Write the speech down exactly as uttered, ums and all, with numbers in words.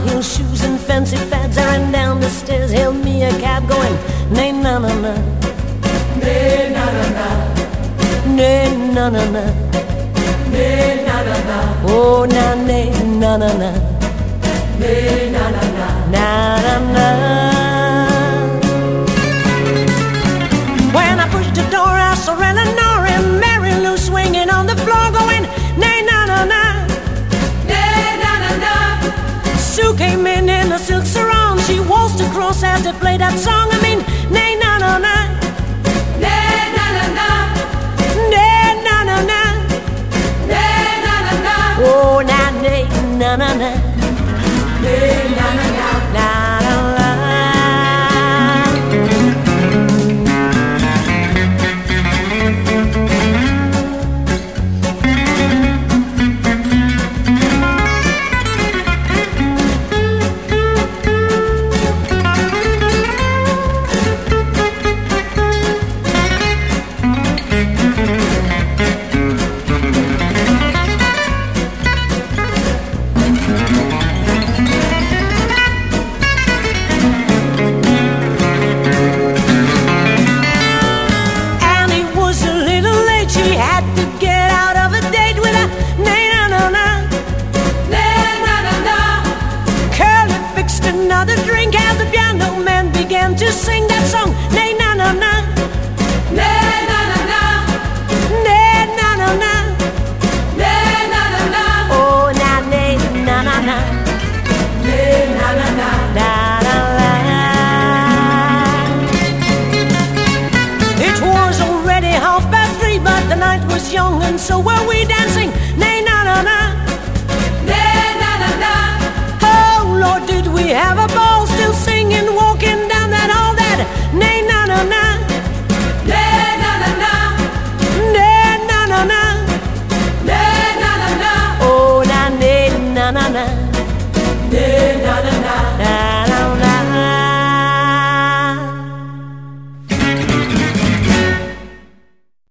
heels, shoes and fancy fads. I ran down the stairs, hailed me a cab going, nay na na na, nay na na na, nay na na na, nay na na na, oh na nay na na na, nay na na na, na na na. When I pushed the door, I saw Eleanor and Mary Lou swinging on the floor going, nay na na na, nay na na na. Sue came in in a silk sarong. She waltzed across as they played that song. I mean, nay na na na, nay na na na, nay na na na, nay na na na, oh na nay na na na, nay na na na, na na na. To sing that song, nay na na na, nay na na na, nay na na na, nay na na na, oh na nay na na na, nay na na na, na na na. It was already half past three, but the night was young, and so were we down.